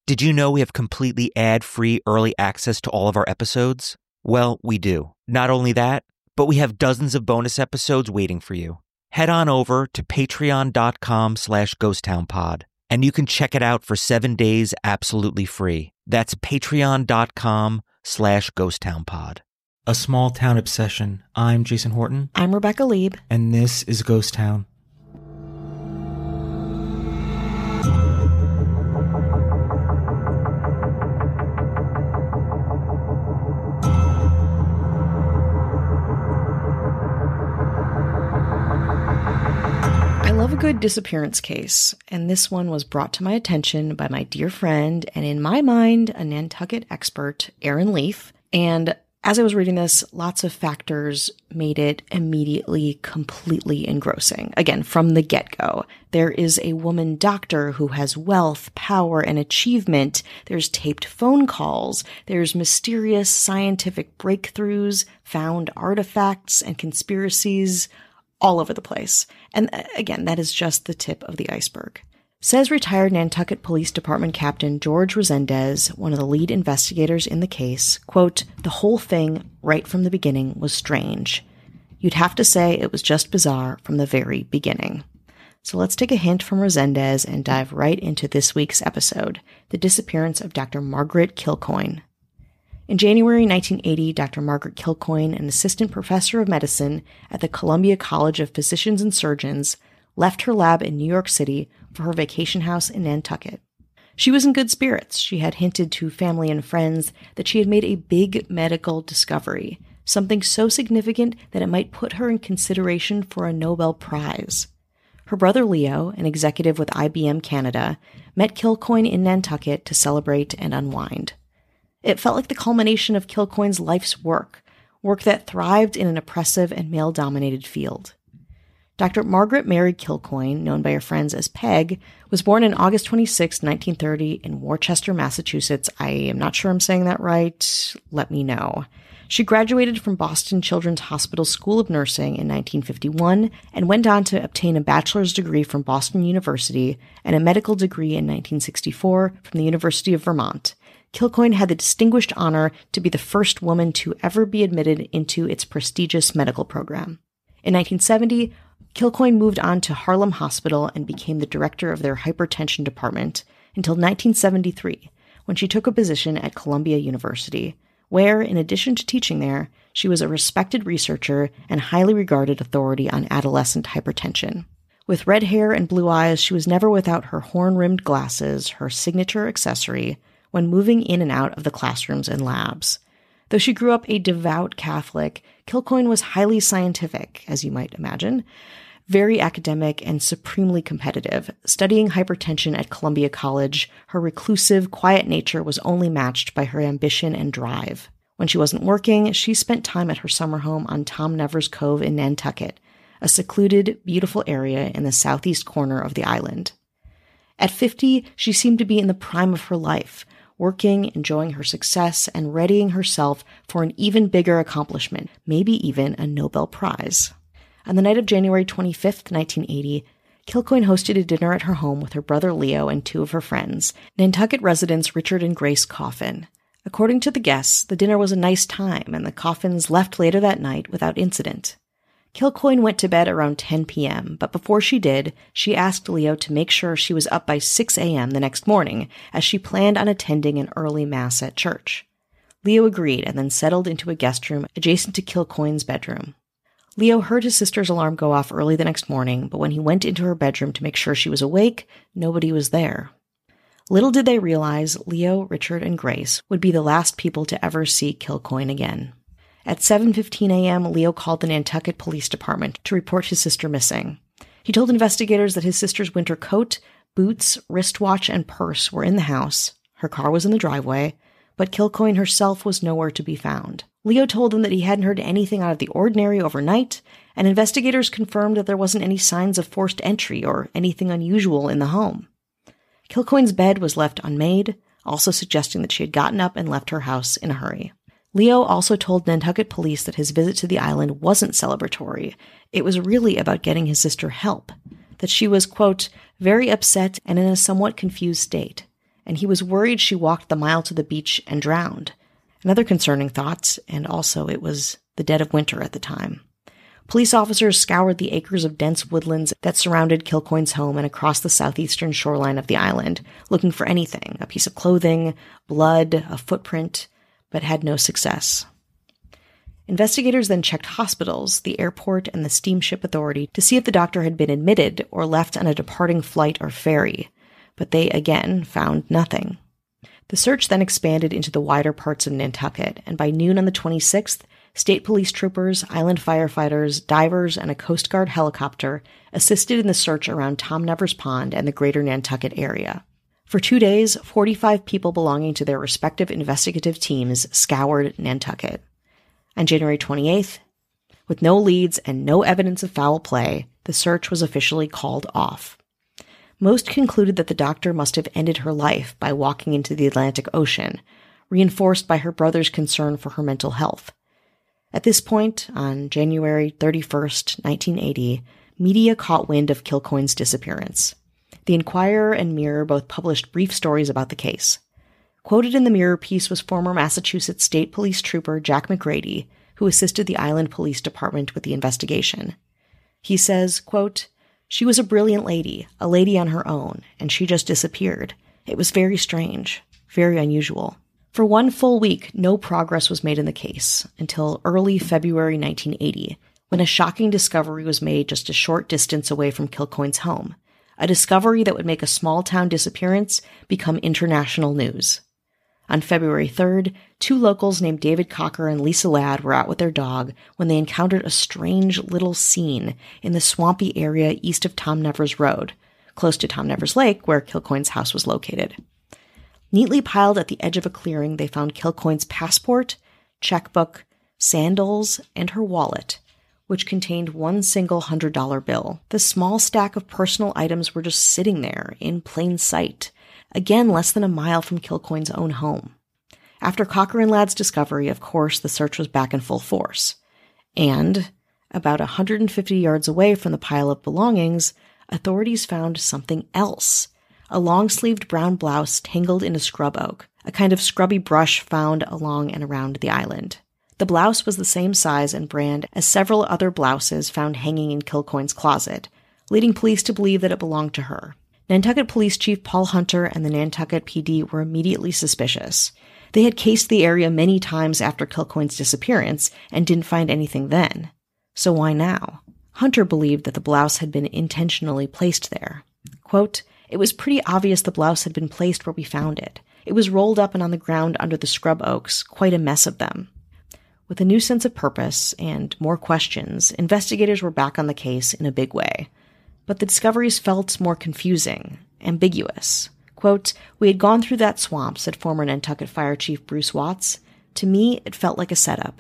Did you know we have completely ad-free early access to all of our episodes? Well, we do. Not only that, but we have dozens of bonus episodes waiting for you. Head on over to patreon.com/ghosttownpod, and you can check it out for 7 days absolutely free. That's patreon.com/ghosttownpod. A Small Town Obsession. I'm Jason Horton. I'm Rebecca Lieb. And this is Ghost Town. I love a good disappearance case, and this one was brought to my attention by my dear friend, and in my mind, a Nantucket expert, Erin Leaf. And as I was reading this, lots of factors made it immediately completely engrossing. Again, from the get-go. There is a woman doctor who has wealth, power, and achievement. There's taped phone calls. There's mysterious scientific breakthroughs, found artifacts, and conspiracies all over the place. And again, that is just the tip of the iceberg. Says retired Nantucket Police Department Captain George Resendez, one of the lead investigators in the case, quote, "The whole thing, right from the beginning, was strange. You'd have to say it was just bizarre from the very beginning." So let's take a hint from Resendez and dive right into this week's episode, the disappearance of Dr. Margaret Kilcoyne. In January 1980, Dr. Margaret Kilcoyne, an assistant professor of medicine at the Columbia College of Physicians and Surgeons, left her lab in New York City for her vacation house in Nantucket. She was in good spirits. She had hinted to family and friends that she had made a big medical discovery, something so significant that it might put her in consideration for a Nobel Prize. Her brother Leo, an executive with IBM Canada, met Kilcoyne in Nantucket to celebrate and unwind. It felt like the culmination of Kilcoyne's life's work that thrived in an oppressive and male-dominated field. Dr. Margaret Mary Kilcoyne, known by her friends as Peg, was born on August 26, 1930 in Worcester, Massachusetts. I am not sure I'm saying that right. Let me know. She graduated from Boston Children's Hospital School of Nursing in 1951 and went on to obtain a bachelor's degree from Boston University and a medical degree in 1964 from the University of Vermont. Kilcoyne had the distinguished honor to be the first woman to ever be admitted into its prestigious medical program. In 1970, Kilcoyne moved on to Harlem Hospital and became the director of their hypertension department until 1973, when she took a position at Columbia University, where, in addition to teaching there, she was a respected researcher and highly regarded authority on adolescent hypertension. With red hair and blue eyes, she was never without her horn-rimmed glasses, her signature accessory, when moving in and out of the classrooms and labs. Though she grew up a devout Catholic, Kilcoyne was highly scientific, as you might imagine, very academic and supremely competitive. Studying hypertension at Columbia College, her reclusive, quiet nature was only matched by her ambition and drive. When she wasn't working, she spent time at her summer home on Tom Nevers Cove in Nantucket, a secluded, beautiful area in the southeast corner of the island. At 50, she seemed to be in the prime of her life, working, enjoying her success, and readying herself for an even bigger accomplishment, maybe even a Nobel Prize. On the night of January 25th, 1980, Kilcoyne hosted a dinner at her home with her brother Leo and two of her friends, Nantucket residents Richard and Grace Coffin. According to the guests, the dinner was a nice time, and the Coffins left later that night without incident. Kilcoyne went to bed around 10 p.m., but before she did, she asked Leo to make sure she was up by 6 a.m. the next morning, as she planned on attending an early mass at church. Leo agreed and then settled into a guest room adjacent to Kilcoyne's bedroom. Leo heard his sister's alarm go off early the next morning, but when he went into her bedroom to make sure she was awake, nobody was there. Little did they realize Leo, Richard, and Grace would be the last people to ever see Kilcoyne again. At 7:15 a.m., Leo called the Nantucket Police Department to report his sister missing. He told investigators that his sister's winter coat, boots, wristwatch, and purse were in the house. Her car was in the driveway, but Kilcoyne herself was nowhere to be found. Leo told them that he hadn't heard anything out of the ordinary overnight, and investigators confirmed that there wasn't any signs of forced entry or anything unusual in the home. Kilcoyne's bed was left unmade, also suggesting that she had gotten up and left her house in a hurry. Leo also told Nantucket police that his visit to the island wasn't celebratory. It was really about getting his sister help, that she was, quote, very upset and in a somewhat confused state, and he was worried she walked the mile to the beach and drowned. Another concerning thought, and also it was the dead of winter at the time. Police officers scoured the acres of dense woodlands that surrounded Kilcoyne's home and across the southeastern shoreline of the island, looking for anything, a piece of clothing, blood, a footprint, but had no success. Investigators then checked hospitals, the airport, and the steamship authority to see if the doctor had been admitted or left on a departing flight or ferry, but they again found nothing. The search then expanded into the wider parts of Nantucket, and by noon on the 26th, state police troopers, island firefighters, divers, and a Coast Guard helicopter assisted in the search around Tom Nevers Pond and the greater Nantucket area. For 2 days, 45 people belonging to their respective investigative teams scoured Nantucket. On January 28th, with no leads and no evidence of foul play, the search was officially called off. Most concluded that the doctor must have ended her life by walking into the Atlantic Ocean, reinforced by her brother's concern for her mental health. At this point, on January 31st, 1980, media caught wind of Kilcoyne's disappearance. The Inquirer and Mirror both published brief stories about the case. Quoted in the Mirror piece was former Massachusetts State Police Trooper Jack McGrady, who assisted the Island Police Department with the investigation. He says, quote, "She was a brilliant lady, a lady on her own, and she just disappeared. It was very strange, very unusual." For 1 full week, no progress was made in the case until early February 1980, when a shocking discovery was made just a short distance away from Kilcoyne's home, a discovery that would make a small-town disappearance become international news. On February 3rd, 2 locals named David Cocker and Lisa Ladd were out with their dog when they encountered a strange little scene in the swampy area east of Tom Nevers Road, close to Tom Nevers Lake, where Kilcoyne's house was located. Neatly piled at the edge of a clearing, they found Kilcoyne's passport, checkbook, sandals, and her wallet, which contained one single $100 bill. The small stack of personal items were just sitting there in plain sight, again less than a mile from Kilcoyne's own home. After Cocker and Ladd's discovery, of course, the search was back in full force. And, about 150 yards away from the pile of belongings, authorities found something else. A long-sleeved brown blouse tangled in a scrub oak, a kind of scrubby brush found along and around the island. The blouse was the same size and brand as several other blouses found hanging in Kilcoyne's closet, leading police to believe that it belonged to her. Nantucket Police Chief Paul Hunter and the Nantucket PD were immediately suspicious. They had cased the area many times after Kilcoyne's disappearance and didn't find anything then. So why now? Hunter believed that the blouse had been intentionally placed there. Quote, "It was pretty obvious the blouse had been placed where we found it. It was rolled up and on the ground under the scrub oaks, quite a mess of them." With a new sense of purpose and more questions, investigators were back on the case in a big way. But the discoveries felt more confusing, ambiguous. Quote, "We had gone through that swamp," said former Nantucket Fire Chief Bruce Watts. "To me, it felt like a setup."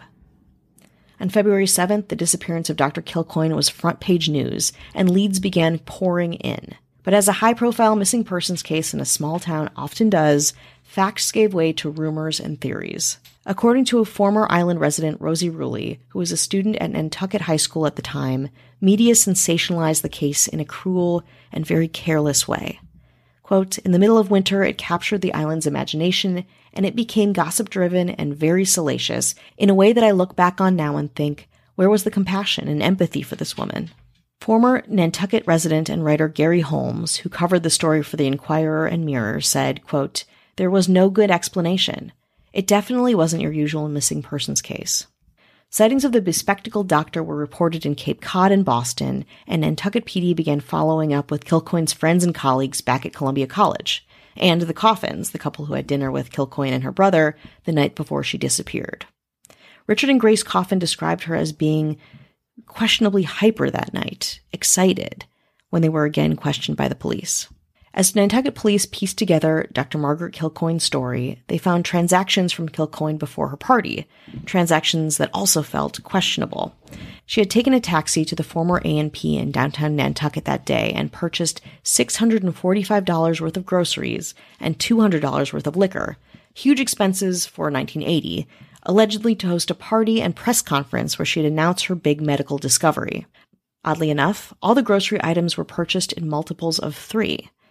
On February 7th, the disappearance of Dr. Kilcoyne was front-page news, and leads began pouring in. But as a high-profile missing persons case in a small town often does, facts gave way to rumors and theories. According to a former island resident, Rosie Ruley, who was a student at Nantucket High School at the time, media sensationalized the case in a cruel and very careless way. Quote, "In the middle of winter, it captured the island's imagination, and it became gossip-driven and very salacious in a way that I look back on now and think, where was the compassion and empathy for this woman?" Former Nantucket resident and writer Gary Holmes, who covered the story for the Inquirer and Mirror, said, quote, "There was no good explanation. It definitely wasn't your usual missing persons case." Sightings of the bespectacled doctor were reported in Cape Cod and Boston, and Nantucket PD began following up with Kilcoyne's friends and colleagues back at Columbia College, and the Coffins, the couple who had dinner with Kilcoyne and her brother the night before she disappeared. Richard and Grace Coffin described her as being questionably hyper that night, excited, when they were again questioned by the police. As Nantucket police pieced together Dr. Margaret Kilcoyne's story, they found transactions from Kilcoyne before her party, transactions that also felt questionable. She had taken a taxi to the former A&P in downtown Nantucket that day and purchased $645 worth of groceries and $200 worth of liquor, huge expenses for 1980, allegedly to host a party and press conference where she had announced her big medical discovery. Oddly enough, all the grocery items were purchased in multiples of 3.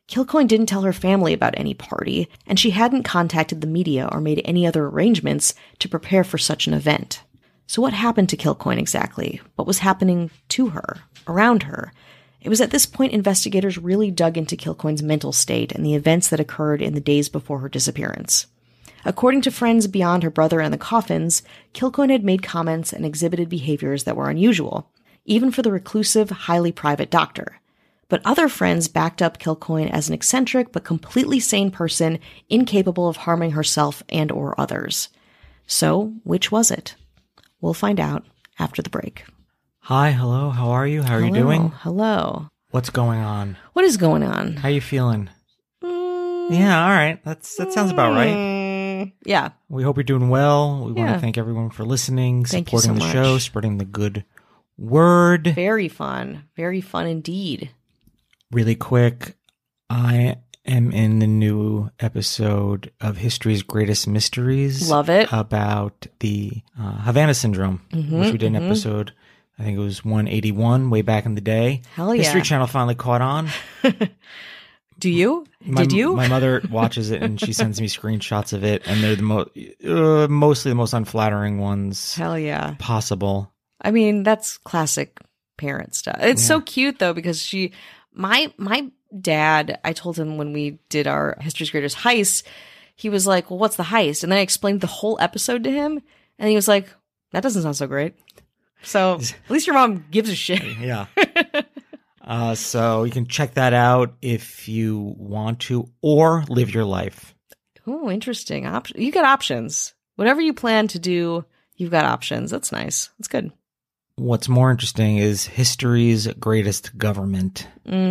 Kilcoyne didn't tell her family about any party, and she hadn't contacted the media or made any other arrangements to prepare for such an event. So what happened to Kilcoyne exactly? What was happening to her, around her? It was at this point investigators really dug into Kilcoyne's mental state and the events that occurred in the days before her disappearance. According to friends beyond her brother and the Coffins, Kilcoyne had made comments and exhibited behaviors that were unusual, even for the reclusive, highly private doctor. But other friends backed up Kilcoyne as an eccentric but completely sane person, incapable of harming herself and or others. So, which was it? We'll find out after the break. Hi, hello, how are you? How are you doing? Hello. What's going on? What is going on? How you feeling? Yeah, all right. That sounds about right. Yeah. We hope you're doing well. We want to thank everyone for listening, supporting the show, spreading the good word. Very fun. Very fun indeed. Really quick, I am in the new episode of History's Greatest Mysteries. Love it. About the Havana Syndrome, which we did an episode, I think it was 181, way back in the day. Hell yeah. History Channel finally caught on. Do you? Did you? My mother watches it and she sends me screenshots of it, and they're the mostly the most unflattering ones. Hell yeah. Possible. I mean, that's classic parent stuff. It's so cute though, because my dad, I told him when we did our History's Greatest Heist, he was like, well, what's the heist? And then I explained the whole episode to him, and he was like, that doesn't sound so great. So at least your mom gives a shit. Yeah. So you can check that out if you want to, or live your life. Oh, interesting. You got options. Whatever you plan to do, you've got options. That's nice. That's good. What's more interesting is history's greatest government.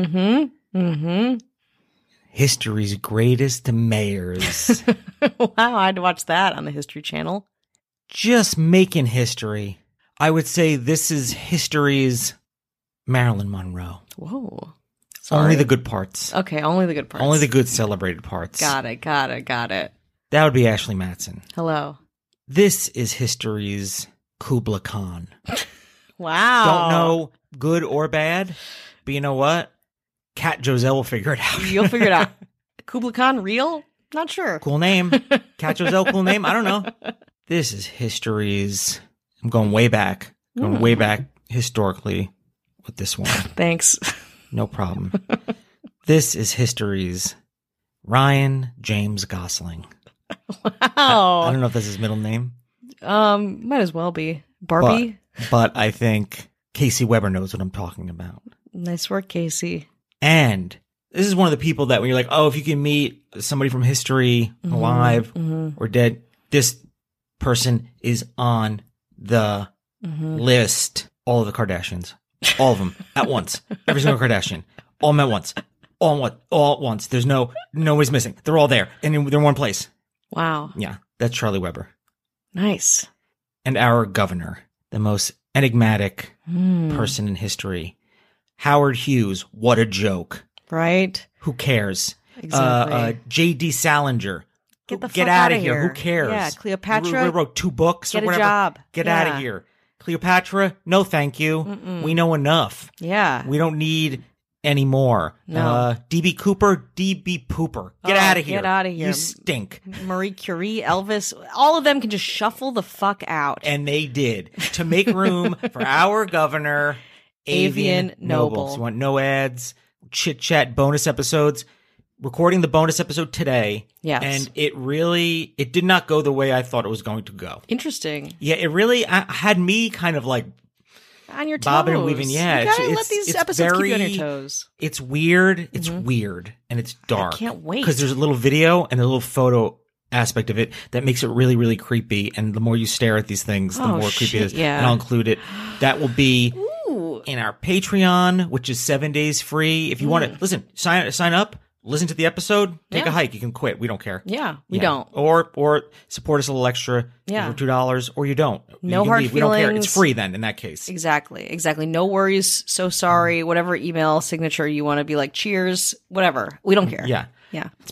History's greatest mayors. Wow, I had to watch that on the History Channel. Just making history. I would say this is history's Marilyn Monroe. Whoa. Only the good parts. Okay, only the good parts. Only the good celebrated parts. Got it. That would be Ashley Madsen. Hello. This is history's Kubla Khan. Wow. Don't know good or bad, but you know what? Cat Joselle will figure it out. You'll figure it out. Kubla Khan, real? Not sure. Cool name. Cat Joselle, cool name? I don't know. This is history's... I'm going way back. Way back historically with this one. Thanks. No problem. This is history's Ryan James Gosling. Wow. I don't know if that's his middle name. Might as well be. Barbie? But I think Casey Weber knows what I'm talking about. Nice work, Casey. And this is one of the people that when you're like, oh, if you can meet somebody from history, alive or dead, this person is on the list. All of the Kardashians. All of them at once. Every single Kardashian. All of them at once. All at once. There's nobody's missing. They're all there. And they're in one place. Wow. Yeah. That's Charlie Weber. Nice. And our governor, the most enigmatic person in history. Howard Hughes. What a joke. Right. Who cares? Exactly. J.D. Salinger. Get out of here. Who cares? Yeah, Cleopatra. Wrote 2 books Get or whatever. a job. Get out of here. Cleopatra, no thank you. We know enough. Yeah. We don't need any more. No. D.B. Cooper, D.B. Pooper. Get out of here. Get out of here. You stink. Marie Curie, Elvis, all of them can just shuffle the fuck out. And they did. To make room for our governor, Avian Noble. So you want no ads, chit-chat, bonus episodes. Recording the bonus episode today. Yes. And it did not go the way I thought it was going to go. Interesting. Yeah, it really had me kind of like on your toes. Bobbing and weaving. Yeah. You gotta let these episodes keep you on your toes. It's weird. It's weird. And it's dark. I can't wait. Because there's a little video and a little photo aspect of it that makes it really, really creepy. And the more you stare at these things, the more creepy it is. Yeah. And I'll include it. That will be in our Patreon, which is 7 days free. If you want to, listen, sign up. Listen to the episode, take a hike. You can quit. We don't care. Yeah, we don't. Or support us a little extra for $2, or you don't. No hard feelings. We don't care. It's free then in that case. Exactly. No worries. So sorry. Whatever email signature you want to be like, cheers, whatever. We don't care. Yeah. It's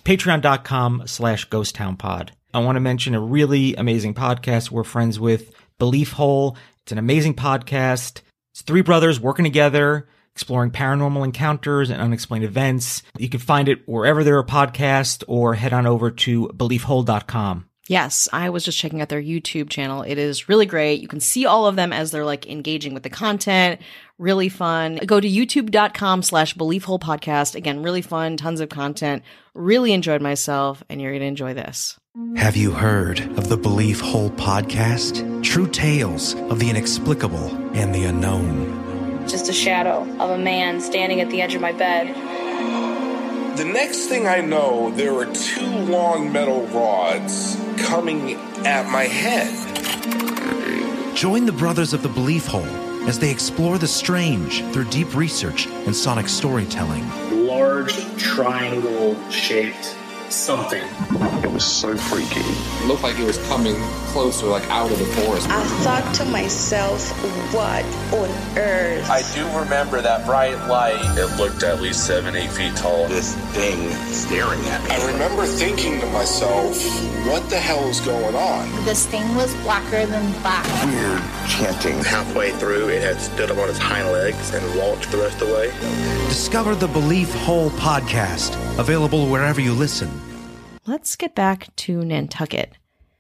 patreon.com/ghosttownpod. I want to mention a really amazing podcast we're friends with, Belief Hole. It's an amazing podcast. It's 3 brothers working together exploring paranormal encounters and unexplained events. You can find it wherever there are podcasts, or head on over to beliefhole.com. Yes, I was just checking out their YouTube channel. It is really great. You can see all of them as they're like engaging with the content. Really fun. Go to youtube.com/beliefholepodcast. Again, really fun, tons of content. Really enjoyed myself, and you're going to enjoy this. Have you heard of the Belief Hole podcast? True tales of the inexplicable and the unknown. Just a shadow of a man standing at the edge of my bed. The next thing I know, there were 2 long metal rods coming at my head. Join the brothers of the Belief Hole as they explore the strange through deep research and sonic storytelling. Large triangle-shaped something. It was so freaky. It looked like it was coming closer, like out of the forest. I thought to myself, what on earth? I do remember that bright light. It looked at least 7-8 feet tall. This thing staring at me. I remember thinking to myself, what the hell is going on? This thing was blacker than black. Weird chanting. Halfway through, it had stood up on its hind legs and walked the rest of the way. Discover the Belief Hole podcast, available wherever you listen. Let's get back to Nantucket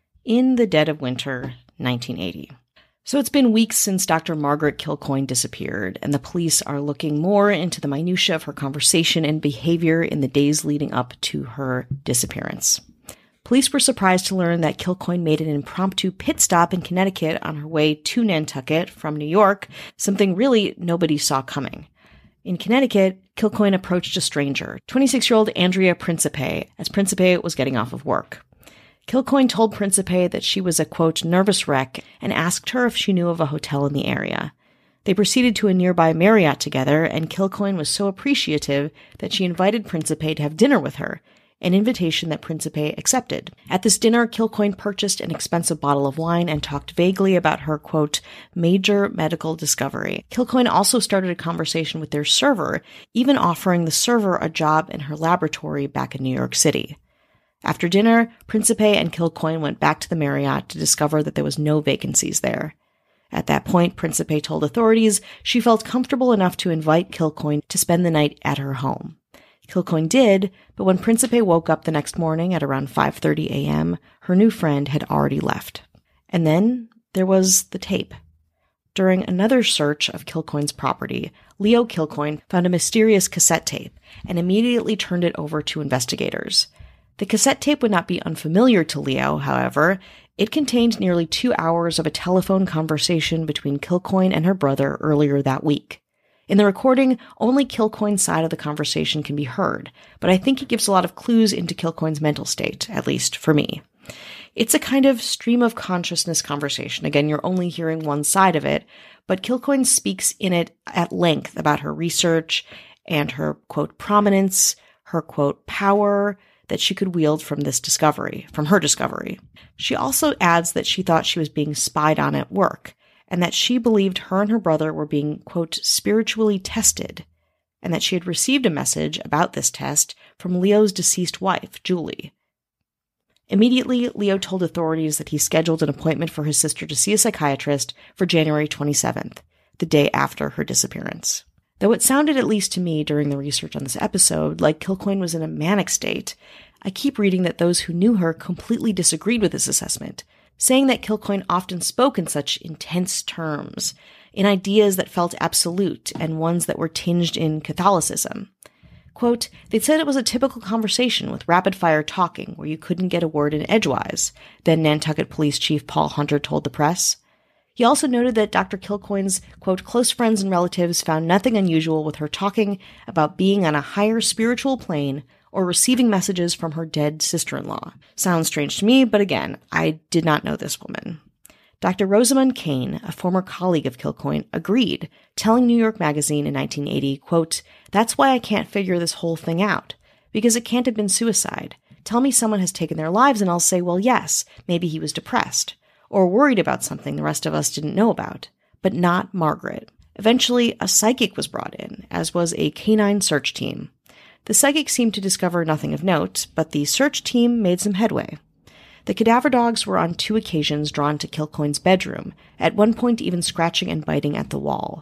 in the dead of winter, 1980. So it's been weeks since Dr. Margaret Kilcoyne disappeared, and the police are looking more into the minutiae of her conversation and behavior in the days leading up to her disappearance. Police were surprised to learn that Kilcoyne made an impromptu pit stop in Connecticut on her way to Nantucket from New York, something really nobody saw coming. In Connecticut, Kilcoyne approached a stranger, 26-year-old Andrea Principe, as Principe was getting off of work. Kilcoyne told Principe that she was a, quote, nervous wreck and asked her if she knew of a hotel in the area. They proceeded to a nearby Marriott together, and Kilcoyne was so appreciative that she invited Principe to have dinner with her, an invitation that Principe accepted. At this dinner, Kilcoyne purchased an expensive bottle of wine and talked vaguely about her, quote, major medical discovery. Kilcoyne also started a conversation with their server, even offering the server a job in her laboratory back in New York City. After dinner, Principe and Kilcoyne went back to the Marriott to discover that there was no vacancies there. At that point, Principe told authorities she felt comfortable enough to invite Kilcoyne to spend the night at her home. Kilcoyne did, but when Principe woke up the next morning at around 5:30 a.m., her new friend had already left. And then there was the tape. During another search of Kilcoyne's property, Leo Kilcoyne found a mysterious cassette tape and immediately turned it over to investigators. The cassette tape would not be unfamiliar to Leo, however. It contained nearly 2 hours of a telephone conversation between Kilcoyne and her brother earlier that week. In the recording, only Kilcoyne's side of the conversation can be heard, but I think it gives a lot of clues into Kilcoyne's mental state, at least for me. It's a kind of stream of consciousness conversation. Again, you're only hearing one side of it, but Kilcoyne speaks in it at length about her research and her, quote, prominence, her, quote, power that she could wield from her discovery. She also adds that she thought she was being spied on at work, and that she believed her and her brother were being, quote, spiritually tested, and that she had received a message about this test from Leo's deceased wife, Julie. Immediately, Leo told authorities that he scheduled an appointment for his sister to see a psychiatrist for January 27th, the day after her disappearance. Though it sounded, at least to me during the research on this episode, like Kilcoyne was in a manic state, I keep reading that those who knew her completely disagreed with this assessment, saying that Kilcoyne often spoke in such intense terms, in ideas that felt absolute and ones that were tinged in Catholicism. Quote, they said it was a typical conversation with rapid-fire talking where you couldn't get a word in edgewise, then Nantucket Police Chief Paul Hunter told the press. He also noted that Dr. Kilcoyne's, quote, close friends and relatives found nothing unusual with her talking about being on a higher spiritual plane or receiving messages from her dead sister-in-law. Sounds strange to me, but again, I did not know this woman. Dr. Rosamund Kane, a former colleague of Kilcoyne, agreed, telling New York Magazine in 1980, quote, that's why I can't figure this whole thing out, because it can't have been suicide. Tell me someone has taken their lives and I'll say, well, yes, maybe he was depressed, or worried about something the rest of us didn't know about, but not Margaret. Eventually, a psychic was brought in, as was a canine search team. The psychic seemed to discover nothing of note, but the search team made some headway. The cadaver dogs were on 2 occasions drawn to Kilcoyne's bedroom, at one point even scratching and biting at the wall.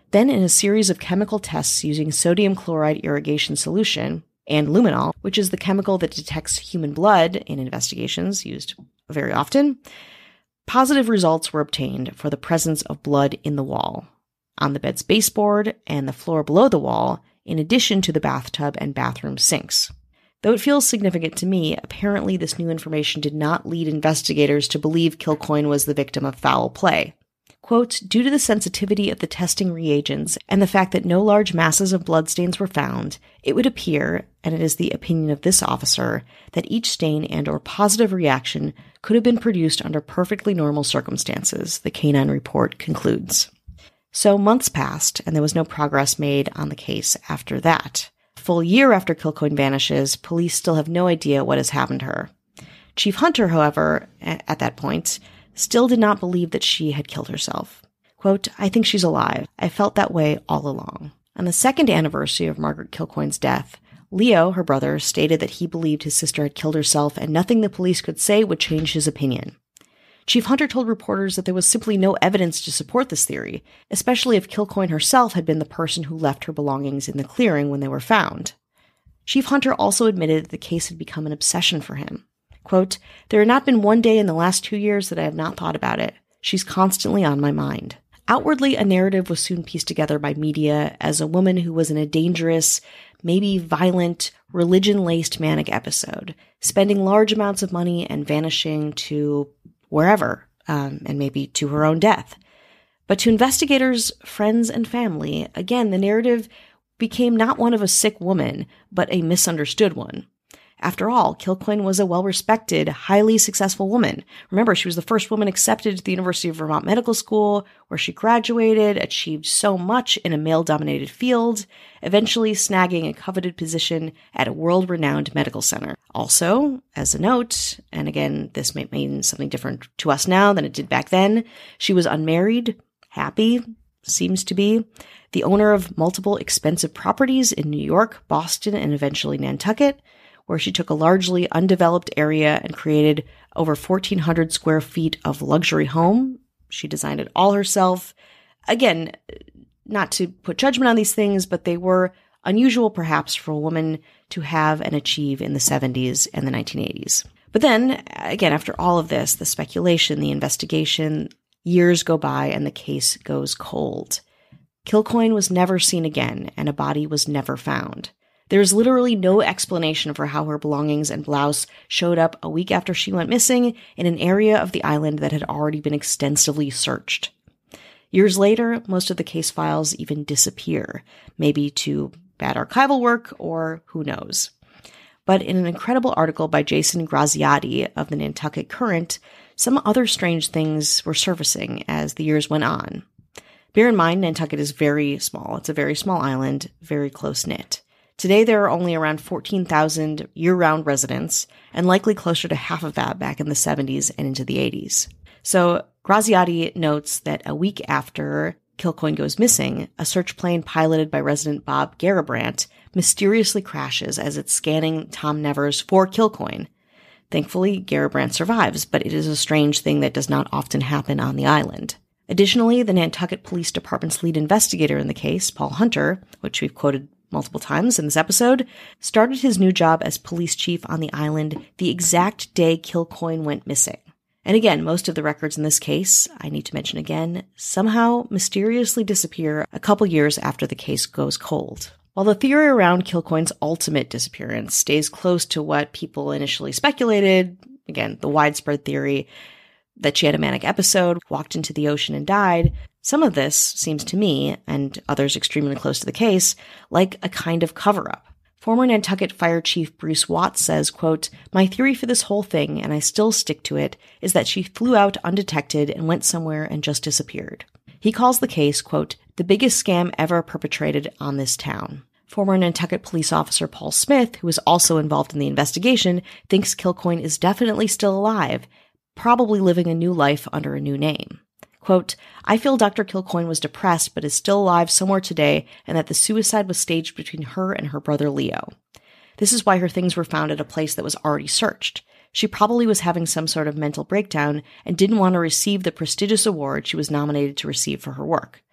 Then, in a series of chemical tests using sodium chloride irrigation solution and luminol, which is the chemical that detects human blood in investigations used very often, positive results were obtained for the presence of blood in the wall, on the bed's baseboard, and the floor below the wall, in addition to the bathtub and bathroom sinks. Though it feels significant to me, apparently this new information did not lead investigators to believe Kilcoyne was the victim of foul play. Quote, due to the sensitivity of the testing reagents and the fact that no large masses of bloodstains were found, it would appear, and it is the opinion of this officer, that each stain and/or positive reaction could have been produced under perfectly normal circumstances, the canine report concludes. So months passed, and there was no progress made on the case after that. A full year after Kilcoyne vanishes, police still have no idea what has happened to her. Chief Hunter, however, at that point, still did not believe that she had killed herself. Quote, I think she's alive. I felt that way all along. On the second anniversary of Margaret Kilcoyne's death, Leo, her brother, stated that he believed his sister had killed herself and nothing the police could say would change his opinion. Chief Hunter told reporters that there was simply no evidence to support this theory, especially if Kilcoyne herself had been the person who left her belongings in the clearing when they were found. Chief Hunter also admitted that the case had become an obsession for him. Quote, there had not been one day in the last 2 years that I have not thought about it. She's constantly on my mind. Outwardly, a narrative was soon pieced together by media as a woman who was in a dangerous, maybe violent, religion-laced manic episode, spending large amounts of money and vanishing to wherever, and maybe to her own death. But to investigators, friends, and family, again, the narrative became not one of a sick woman, but a misunderstood one. After all, Kilcoyne was a well-respected, highly successful woman. Remember, she was the first woman accepted to the University of Vermont Medical School, where she graduated, achieved so much in a male-dominated field, eventually snagging a coveted position at a world-renowned medical center. Also, as a note, and again, this may mean something different to us now than it did back then, she was unmarried, happy, seems to be, the owner of multiple expensive properties in New York, Boston, and eventually Nantucket, where she took a largely undeveloped area and created over 1,400 square feet of luxury home. She designed it all herself. Again, not to put judgment on these things, but they were unusual perhaps for a woman to have and achieve in the 70s and the 1980s. But then, again, after all of this, the speculation, the investigation, years go by and the case goes cold. Kilcoyne was never seen again, and a body was never found. There is literally no explanation for how her belongings and blouse showed up a week after she went missing in an area of the island that had already been extensively searched. Years later, most of the case files even disappear, maybe to bad archival work or who knows. But in an incredible article by Jason Graziati of the Nantucket Current, some other strange things were surfacing as the years went on. Bear in mind, Nantucket is very small. It's a very small island, very close-knit. Today, there are only around 14,000 year-round residents, and likely closer to half of that back in the 70s and into the 80s. So Graziati notes that a week after Kilcoyne goes missing, a search plane piloted by resident Bob Garabrandt mysteriously crashes as it's scanning Tom Nevers for Kilcoyne. Thankfully, Garabrandt survives, but it is a strange thing that does not often happen on the island. Additionally, the Nantucket Police Department's lead investigator in the case, Paul Hunter, which we've quoted multiple times in this episode, started his new job as police chief on the island the exact day Kilcoyne went missing. And again, most of the records in this case, I need to mention again, somehow mysteriously disappear a couple years after the case goes cold. While the theory around Kilcoyne's ultimate disappearance stays close to what people initially speculated, again, the widespread theory that she had a manic episode, walked into the ocean and died, some of this seems to me, and others extremely close to the case, like a kind of cover-up. Former Nantucket Fire Chief Bruce Watts says, quote, my theory for this whole thing, and I still stick to it, is that she flew out undetected and went somewhere and just disappeared. He calls the case, quote, the biggest scam ever perpetrated on this town. Former Nantucket police officer Paul Smith, who is also involved in the investigation, thinks Kilcoyne is definitely still alive, probably living a new life under a new name. Quote, I feel Dr. Kilcoyne was depressed but is still alive somewhere today and that the suicide was staged between her and her brother Leo. This is why her things were found at a place that was already searched. She probably was having some sort of mental breakdown and didn't want to receive the prestigious award she was nominated to receive for her work.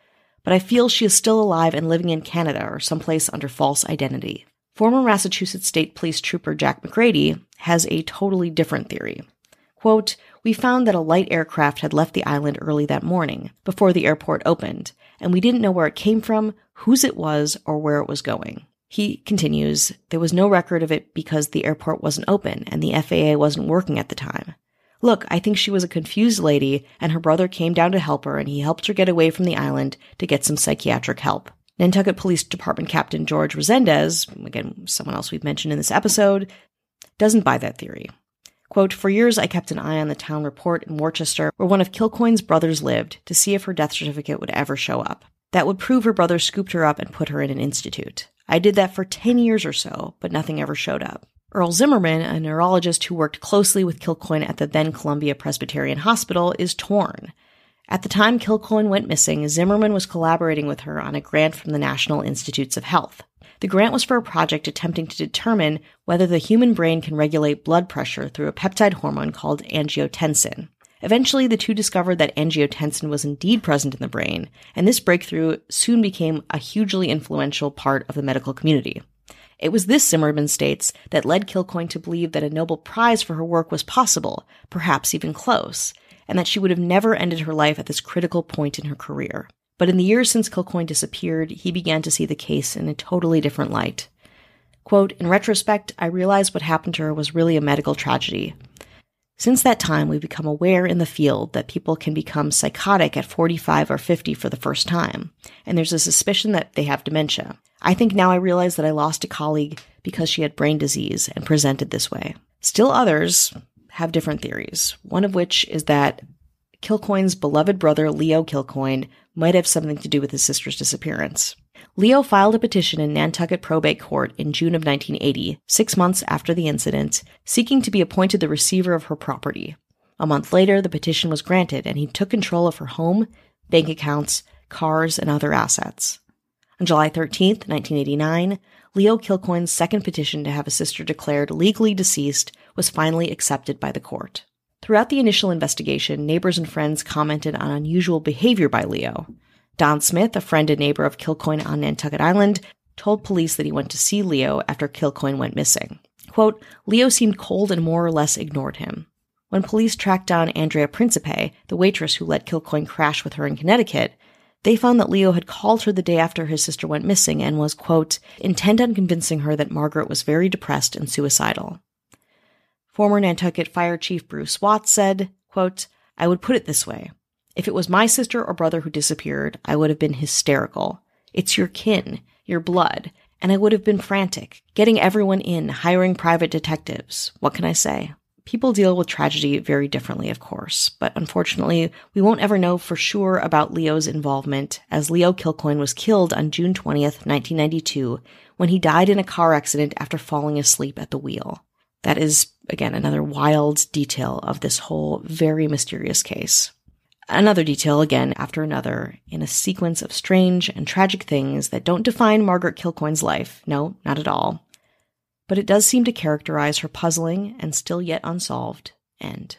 but I feel she is still alive and living in Canada or someplace under false identity. Former Massachusetts State Police Trooper Jack McGrady has a totally different theory. Quote, "We found that a light aircraft had left the island early that morning, before the airport opened, and we didn't know where it came from, whose it was, or where it was going." He continues, "There was no record of it because the airport wasn't open and the FAA wasn't working at the time. Look, I think she was a confused lady and her brother came down to help her and he helped her get away from the island to get some psychiatric help." Nantucket Police Department Captain George Resendez, again, someone else we've mentioned in this episode, doesn't buy that theory. Quote, "For years I kept an eye on the town report in Worcester where one of Kilcoyne's brothers lived to see if her death certificate would ever show up. That would prove her brother scooped her up and put her in an institute. I did that for 10 years or so, but nothing ever showed up." Earl Zimmerman, a neurologist who worked closely with Kilcoyne at the then Columbia Presbyterian Hospital, is torn. At the time Kilcoyne went missing, Zimmerman was collaborating with her on a grant from the National Institutes of Health. The grant was for a project attempting to determine whether the human brain can regulate blood pressure through a peptide hormone called angiotensin. Eventually, the two discovered that angiotensin was indeed present in the brain, and this breakthrough soon became a hugely influential part of the medical community. It was this, Zimmerman states, that led Kilcoyne to believe that a Nobel Prize for her work was possible, perhaps even close, and that she would have never ended her life at this critical point in her career. But in the years since Kilcoyne disappeared, he began to see the case in a totally different light. Quote, "In retrospect, I realized what happened to her was really a medical tragedy. Since that time, we've become aware in the field that people can become psychotic at 45 or 50 for the first time, and there's a suspicion that they have dementia. I think now I realize that I lost a colleague because she had brain disease and presented this way." Still others have different theories, one of which is that Kilcoyne's beloved brother, Leo Kilcoyne, might have something to do with his sister's disappearance. Leo filed a petition in Nantucket Probate Court in June of 1980, 6 months after the incident, seeking to be appointed the receiver of her property. A month later, the petition was granted, and he took control of her home, bank accounts, cars, and other assets. On July 13, 1989, Leo Kilcoyne's second petition to have his sister declared legally deceased was finally accepted by the court. Throughout the initial investigation, neighbors and friends commented on unusual behavior by Leo. Don Smith, a friend and neighbor of Kilcoyne on Nantucket Island, told police that he went to see Leo after Kilcoyne went missing. Quote, "Leo seemed cold and more or less ignored him. When police tracked down Andrea Principe, the waitress who let Kilcoyne crash with her in Connecticut, they found that Leo had called her the day after his sister went missing and was, quote, intent on convincing her that Margaret was very depressed and suicidal." Former Nantucket Fire Chief Bruce Watts said, quote, "I would put it this way. If it was my sister or brother who disappeared, I would have been hysterical. It's your kin, your blood, and I would have been frantic, getting everyone in, hiring private detectives. What can I say?" People deal with tragedy very differently, of course, but unfortunately, we won't ever know for sure about Leo's involvement, as Leo Kilcoyne was killed on June 20th, 1992, when he died in a car accident after falling asleep at the wheel. That is, again, another wild detail of this whole very mysterious case. Another detail, again, after another, in a sequence of strange and tragic things that don't define Margaret Kilcoyne's life. No, not at all. But it does seem to characterize her puzzling and still yet unsolved end.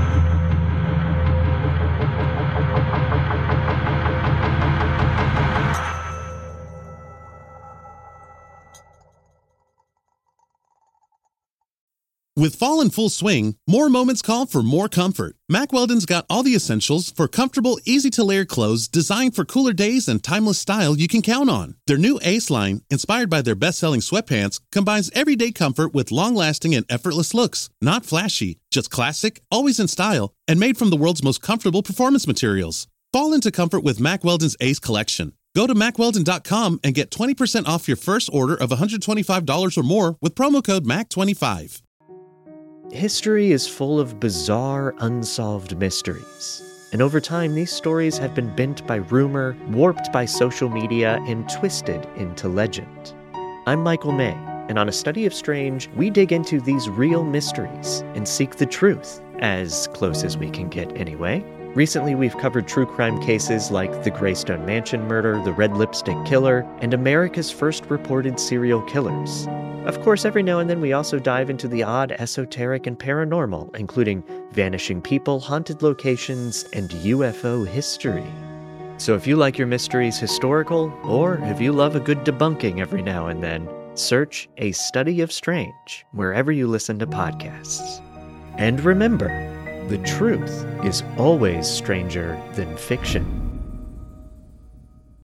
With fall in full swing, more moments call for more comfort. Mack Weldon's got all the essentials for comfortable, easy-to-layer clothes designed for cooler days and timeless style you can count on. Their new Ace line, inspired by their best-selling sweatpants, combines everyday comfort with long-lasting and effortless looks. Not flashy, just classic, always in style, and made from the world's most comfortable performance materials. Fall into comfort with Mack Weldon's Ace collection. Go to MackWeldon.com and get 20% off your first order of $125 or more with promo code MAC25. History is full of bizarre, unsolved mysteries. And over time, these stories have been bent by rumor, warped by social media, and twisted into legend. I'm Michael May, and on A Study of Strange, we dig into these real mysteries and seek the truth, as close as we can get anyway. Recently, we've covered true crime cases like the Greystone Mansion murder, the Red Lipstick Killer, and America's first reported serial killers. Of course, every now and then we also dive into the odd, esoteric, and paranormal, including vanishing people, haunted locations, and UFO history. So if you like your mysteries historical, or if you love a good debunking every now and then, search A Study of Strange wherever you listen to podcasts. And remember, the truth is always stranger than fiction.